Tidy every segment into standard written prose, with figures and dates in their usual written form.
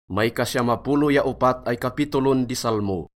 May kasyamapulo ya upat ay kapitulon di Salmo.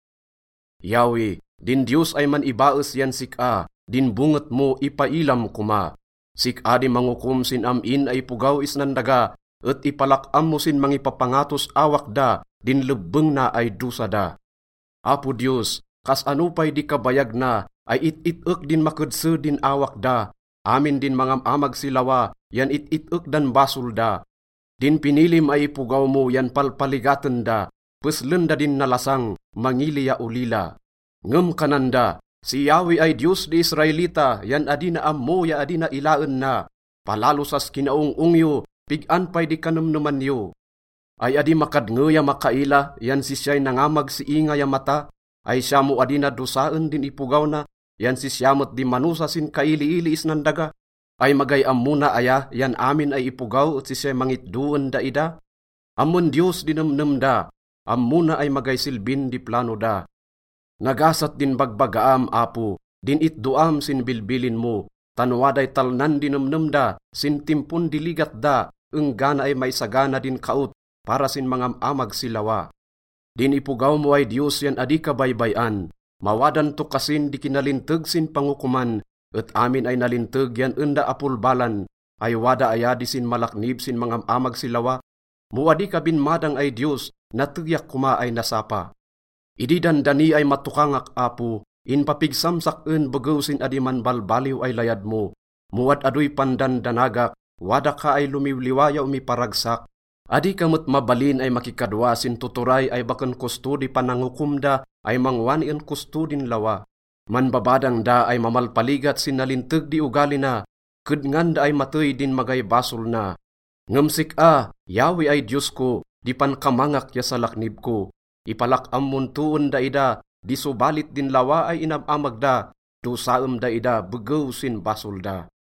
Yahweh, din Diyos ay man ibaes yan sika, din bunget mo ipailam kuma. Sika di mangukum sin amin ay pugaw isnandaga, at ipalakam mo sin mangipapangatos awak da, din lebeng na ay dusa da. Apo Diyos, kas anupay di kabayag na, ay it-itek din makedse din awak da, amin din mangamamag silawa, yan it-itek dan basul da. Din pinilim ay ipugaw mo yan palpaligatan da, puslen da din nalasang, mangiliya ulila. Ngem kananda, si Yahweh ay Diyos di Israelita, yan adina ammo ya adina ilaan na. Palalo sas kinaung yo, pigan pay di kanumnuman yo. Ay adi makadngeya makaila, yan si siya'y nangamag si inga ya mata, ay siya mo adina dosaan din ipugaw na, yan si siyamot di manusa sin kaili-ili isnandaga. Ay magayam muna aya, yan amin ay ipugaw at si siya mangitduan da ida. Amon Diyos dinamnam da, amuna ay magaysilbin di plano da. Nagasat din bagbagaam apo, din itduam sin bilbilin mo, tanwaday talnan dinamnam da, sin timpun diligat da, enggana ay may sagana din kaut, para sin mangamamag silawa. Din ipugaw mo ay Diyos yan adi kabaybayan, mawadan to kasin di kinalintag sin pangukuman, at amin ay nalintag yan enda apulbalan, ay wada aya di sin malaknib sin mangamamag silawa, muadi kabinmadang ay Diyos, natugyak kuma ay nasapa. Idi dandani ay matukangak apo, in papigsamsak en bagaw sin adiman balbaliw ay layad mo, muad adoy pandan danagak, wada ka ay lumiwliwaya umiparagsak, adi kamot mabalin ay makikadwa sin tuturay ay bakan kusto di panangukumda ay mangwani en kusto din lawa. Manbabadang da ay mamalpaligat sin nalintag di ugali na, kedngan da ay matay din magay basol na. Ngamsik Yahweh ay Diyos ko, di pankamangak ya sa laknib ko. Ipalakam muntuon da ida, di subalit din lawa ay inamamag da, dosaem da ida, begaw sin basol da.